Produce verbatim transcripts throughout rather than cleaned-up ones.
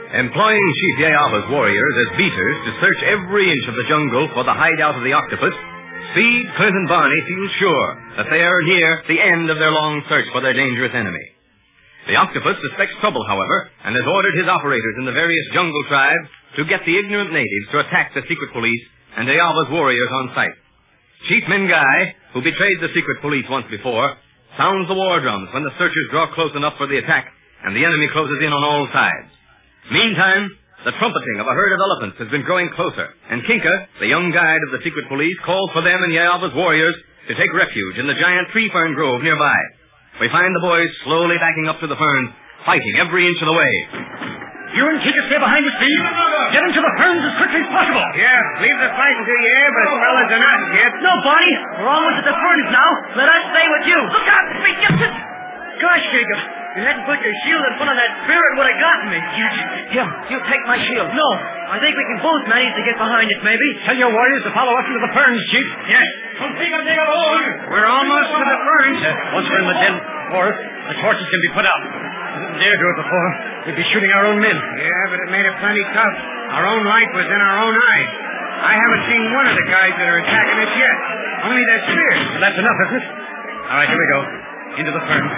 Employing Chief Yayaba's warriors as beaters to search every inch of the jungle for the hideout of the octopus, Speed, Clint, and Barney feel sure that they are near the end of their long search for their dangerous enemy. The octopus suspects trouble, however, and has ordered his operators in the various jungle tribes to get the ignorant natives to attack the secret police and Yayaba's warriors on sight. Chief Mengai, who betrayed the secret police once before, sounds the war drums when the searchers draw close enough for the attack and the enemy closes in on all sides. Meantime, the trumpeting of a herd of elephants has been growing closer, and Kinka, the young guide of the secret police, calls for them and Yayaba's warriors to take refuge in the giant tree fern grove nearby. We find the boys slowly backing up to the ferns, fighting every inch of the way. You and Kinka stay behind us, Steve. Get into the ferns as quickly as possible. Yeah, leave the fighting to you, but fellas are not yet. No, Barney. We're almost at the ferns now. Let us stay with you. Look out, Speed Gibson. Gosh, Kinka. You hadn't put your shield in front of that spear, it would have gotten me. Yes. Here, you take my shield. No, I think we can both manage to get behind it, maybe. Tell your warriors to follow us into the ferns, Chief. Yes. We're almost to the ferns. Uh, once we're in the dense forest, the torches can be put out. We didn't dare do it before. We'd be shooting our own men. Yeah, but it made it plenty tough. Our own light was in our own eyes. I haven't seen one of the guys that are attacking us yet. Only their spears. Well, that's enough, isn't it? All right, here we go. Into the ferns.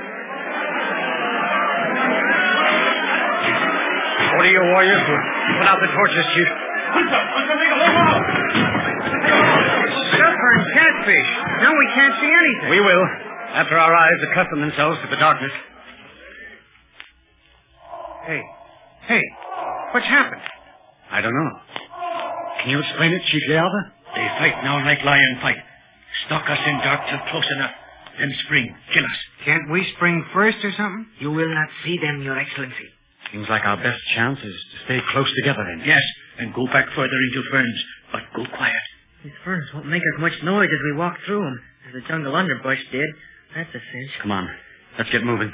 Order your warriors to put out the torches, Chief. Supper and catfish. Now we can't see anything. We will, after our eyes accustom themselves to the darkness. Hey, hey, what's happened? I don't know. Can you explain it, Chief Yayaba? They fight now like lion fight. Stalk us in dark till close enough. Then spring, kill us. Can't we spring first or something? You will not see them, Your Excellency. Seems like our best chance is to stay close together then. Yes, and go back further into ferns, but go quiet. These ferns won't make as much noise as we walk through them, as the jungle underbrush did. That's a cinch. Come on, let's get moving.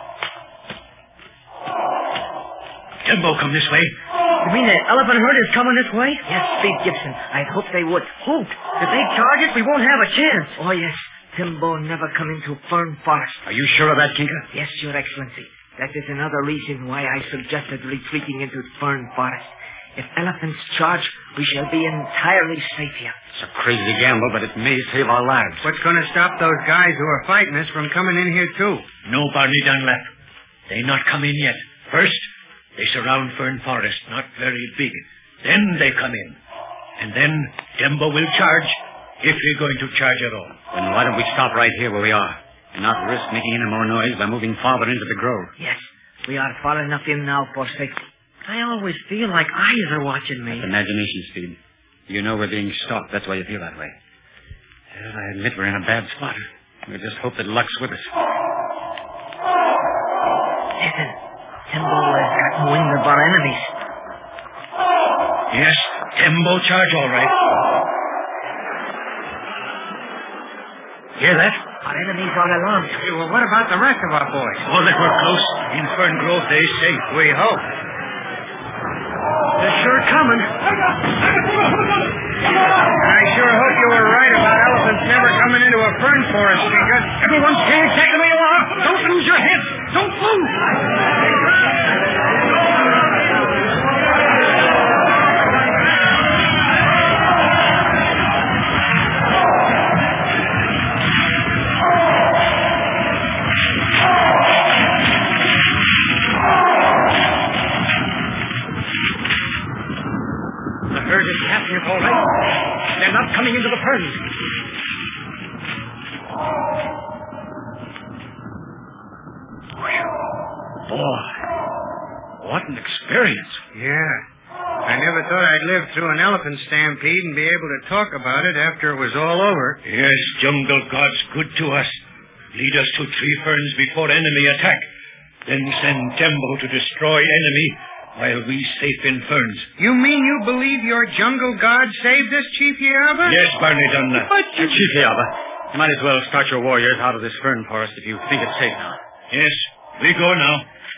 Tembo, come this way. You mean the elephant herd is coming this way? Yes, Speed Gibson. I hope they would. Hope? If they charge us, we won't have a chance. Oh, yes. Timbo never come into fern forest. Are you sure of that, Kinka? Yes, Your Excellency. That is another reason why I suggested retreating into fern forest. If elephants charge, we shall be entirely safe here. It's a crazy gamble, but it may save our lives. What's going to stop those guys who are fighting us from coming in here, too? No, Barney Dunlap. They not come in yet. First, they surround Fern Forest, not very big. Then they come in. And then Dembo will charge, if we're going to charge at all. Then why don't we stop right here where we are, and not risk making any more noise by moving farther into the grove? Yes, we are far enough in now for safety. I always feel like eyes are watching me. That's imagination, Speed. You know we're being stalked. That's why you feel that way. Well, I admit we're in a bad spot. We just hope that luck's with us. Listen, Tembo has gotten wind of our enemies. Yes, Tembo charge all right. Hear that? Our enemies are alarmed. Hey, well, what about the rest of our boys? All that we're close. In Fern Grove, they say. We hope. They're sure coming. I sure hope you were right about elephants never coming into a fern forest, Tinka. Everyone stay exactly where you are. Don't lose your head. Don't move. All right. They're not coming into the ferns. Boy, what an experience. Yeah. I never thought I'd live through an elephant stampede and be able to talk about it after it was all over. Yes, jungle god's good to us. Lead us to tree ferns before enemy attack. Then send Tembo to destroy enemy while we safe in ferns. You mean you believe your jungle god saved us, Chief Yayaba? Yes, Barney Dunlap. But you... Uh, Chief Yayaba, you might as well start your warriors out of this fern forest if you think it's safe now. Yes, we go now.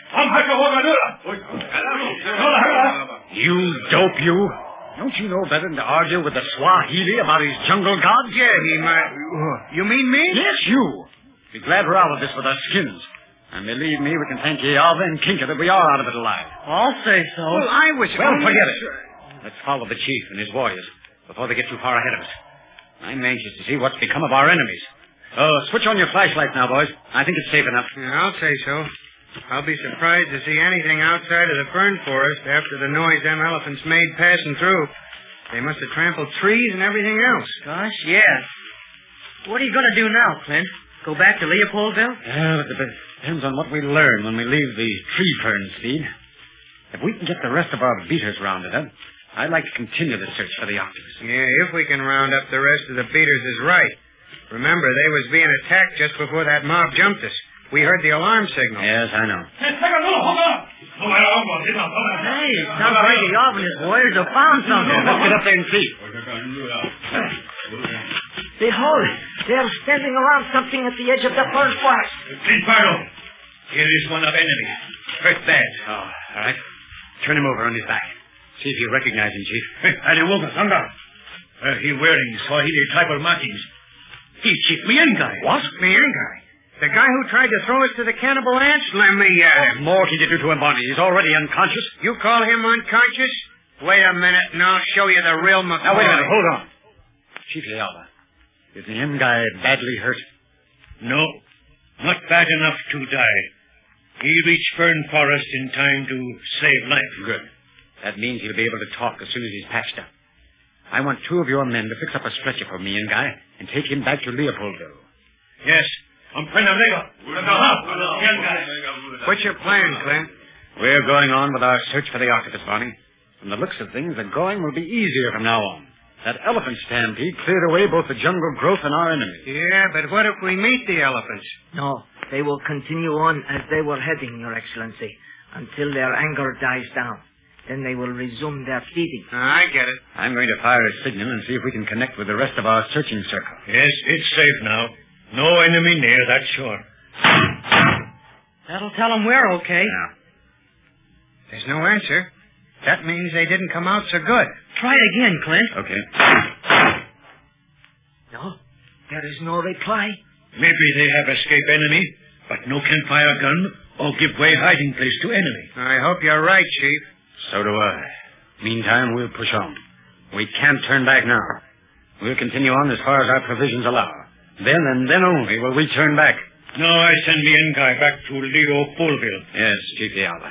You dope, you. Don't you know better than to argue with the Swahili about his jungle gods? Yeah, he might... You mean me? Yes, you. Be glad we're out of this with our skins. And believe me, we can thank Alva and Kinka that we are out of it alive. I'll say so. Well, I was... Well, forget it. Let's follow the chief and his warriors before they get too far ahead of us. I'm anxious to see what's become of our enemies. Oh, switch on your flashlights now, boys. I think it's safe enough. Yeah, I'll say so. I'll be surprised to see anything outside of the fern forest after the noise them elephants made passing through. They must have trampled trees and everything else. Gosh, yes. What are you going to do now, Clint? Go back to Leopoldville? Yeah, but it depends on what we learn when we leave the tree fern seed. If we can get the rest of our beaters rounded up, I'd like to continue the search for the octopus. Yeah, if we can round up the rest of the beaters is right. Remember, they was being attacked just before that mob jumped us. We heard the alarm signal. Yes, I know. Hey, sounds like the Alva and his warriors have found something. Let's get up there and see. Behold, they're standing around something at the edge of the fern forest. Clint, here is one of enemy. Hurt bad. Oh, all right. Turn him over on his back. See if you recognize him, Chief. Uh, he wearing Swahili tribal markings. He's Chief Miengai. What? Miengai? The guy who tried to throw us to the cannibal ants? Let me at him. What more can you do to him, Barney? He's already unconscious. You call him unconscious? Wait a minute, and I'll show you the real McCoy. Now, wait a minute. Hold on. Chief Alva, is the M guy badly hurt? No, not bad enough to die. He reached Fern Forest in time to save life. Good. That means he'll be able to talk as soon as he's patched up. I want two of your men to fix up a stretcher for me and Guy and take him back to Leopoldville. Yes. I'm What's your plan, Clint? We're going on with our search for the octopus, Barney. From the looks of things, the going will be easier from now on. That elephant stampede cleared away both the jungle growth and our enemies. Yeah, but what if we meet the elephants? No, they will continue on as they were heading, Your Excellency, until their anger dies down. Then they will resume their feeding. I get it. I'm going to fire a signal and see if we can connect with the rest of our searching circle. Yes, it's safe now. No enemy near, that's sure. That'll tell them we're okay. Yeah. There's no answer. That means they didn't come out so good. Try it again, Clint. Okay. No, there is no reply. Maybe they have escaped enemy, but no can fire gun or give way hiding place to enemy. I hope you're right, Chief. So do I. Meantime, we'll push on. We can't turn back now. We'll continue on as far as our provisions allow. Then and then only will we turn back. No, I send me and Guy back to Leopoldville. Yes, Chief Alva.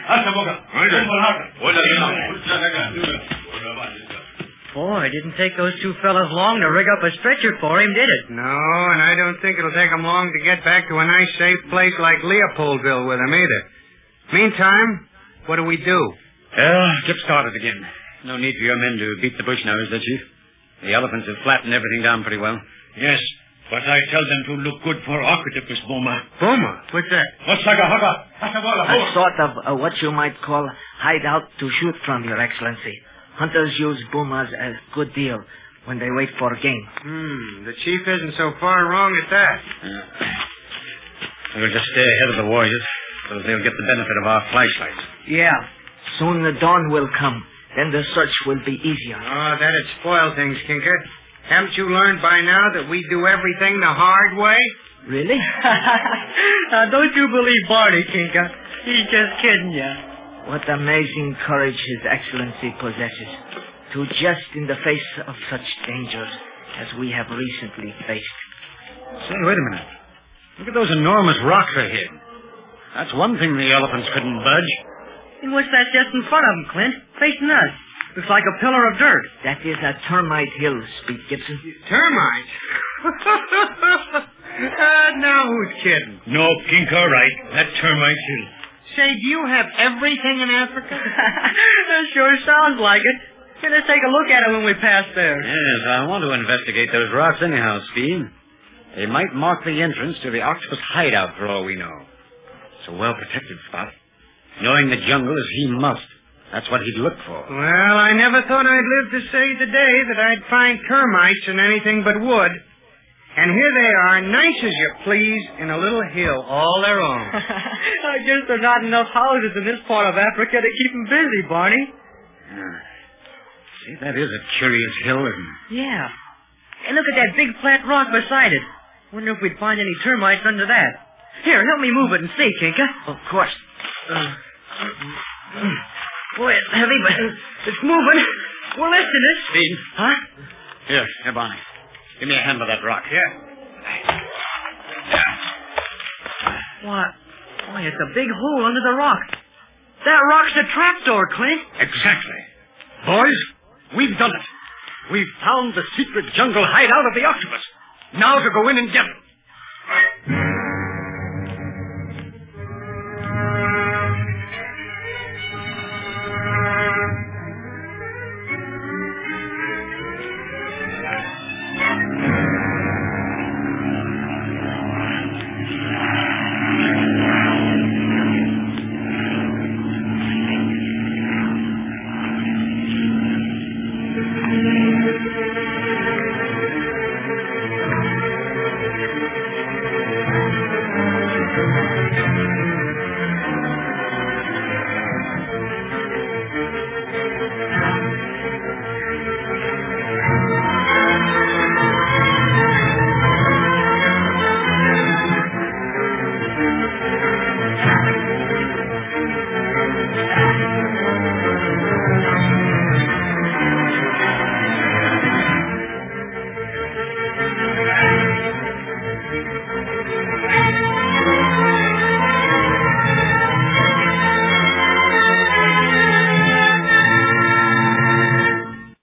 Boy, it didn't take those two fellas long to rig up a stretcher for him, did it? No, and I don't think it'll take them long to get back to a nice, safe place like Leopoldville with them either. Meantime, what do we do? Well, get started again. No need for your men to beat the bush now, is there, Chief? The elephants have flattened everything down pretty well. Yes, but I tell them to look good for octopus, Boma. Boma? What's that? A sort of uh, what you might call hideout to shoot from, Your Excellency. Hunters use boomers a good deal when they wait for game. Hmm, the chief isn't so far wrong at that. Yeah. We'll just stay ahead of the warriors so that they'll get the benefit of our flashlights. Yeah. Soon the dawn will come. Then the search will be easier. Oh, that'd spoil things, Kinker. Haven't you learned by now that we do everything the hard way? Really? Now, don't you believe Barney, Kinker. He's just kidding you. What amazing courage His Excellency possesses to jest in the face of such dangers as we have recently faced. Say, wait a minute. Look at those enormous rocks ahead. That's one thing the elephants couldn't budge. And what's that just in front of them, Clint? Facing us. Looks like a pillar of dirt. That is a termite hill, Speed Gibson. Termite? uh, now who's kidding? No, Kinker, right. That termite hill. Say, do you have everything in Africa? That sure sounds like it. Here, let's take a look at it when we pass there. Yes, I want to investigate those rocks anyhow, Speed. They might mark the entrance to the octopus hideout for all we know. It's a well-protected spot. Knowing the jungle as he must. That's what he'd look for. Well, I never thought I'd live to see the day that I'd find termites in anything but wood. And here they are, nice as you please, in a little hill all their own. I guess there are not enough houses in this part of Africa to keep them busy, Barney. Uh, see, that is a curious hill, isn't it? Yeah. And look at that big flat rock beside it. Wonder if we'd find any termites under that. Here, help me move it and see, Kinka. Of course. Uh, boy, it's heavy, but it's moving. We're lifting it. Speed. Huh? Here, here, Barney. Give me a hand with that rock. Yeah. What? Boy, it's a big hole under the rock. That rock's a trapdoor, Clint. Exactly. Boys, we've done it. We've found the secret jungle hideout of the octopus. Now to go in and get it. Thank you.